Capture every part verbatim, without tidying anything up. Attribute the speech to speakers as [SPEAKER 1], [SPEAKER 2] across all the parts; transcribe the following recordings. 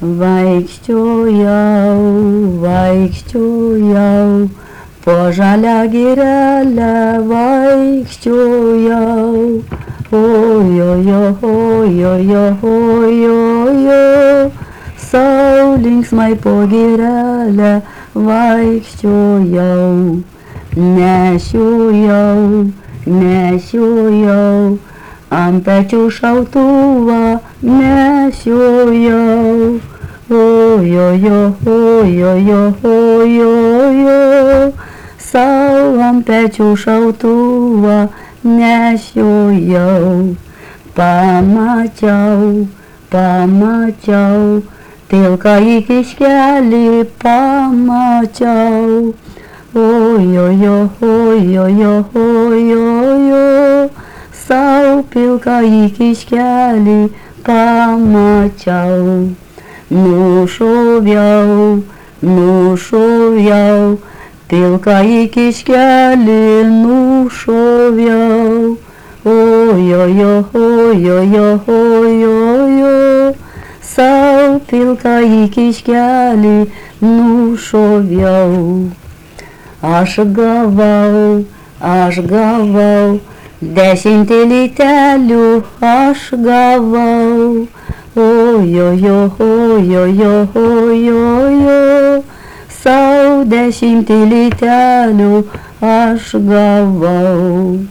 [SPEAKER 1] Vaikščiojau, vaikščiojau, po žalią girelę vaikščiojau. Ojojo, ojojo, ojojo, sau linksmai po girelę vaikščiojau. Nešiojau, nešiojau, ant pečių šautuvą nešiojau. Ojojo, ojojo, ojojo, sau ant pečių šautuvą nešiojau. Pamačiau, pamačiau, pilkąjį kiškelį pamačiau. Ojojo, ojojo, ojojo, sau pilkąjį kiškelį pamačiau. Nušoviau, nušoviau, pilkąjį kiškelį nušoviau. Ojojo, ojojo, ojojo, sau pilkąjį kiškelį nušoviau. Aš gavau, aš gavau, dešimtį litelių aš gavau. Ojojo, ojojo, ojojo, sau dešimtį litelių aš gavau.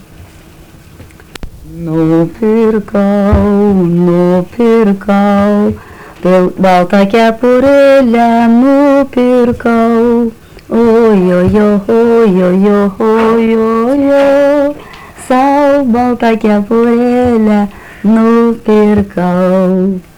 [SPEAKER 1] Nupirkau, nupirkau, baltą kepurėlę nupirkau. Ojojo, ojojo, ojojo, sau baltą kepurėlę nupirkau.